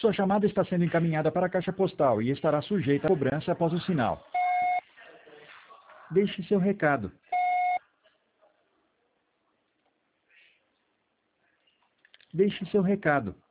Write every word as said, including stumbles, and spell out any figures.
Sua chamada está sendo encaminhada para a caixa postal e estará sujeita a cobrança após o sinal. Deixe seu recado. Deixe seu recado.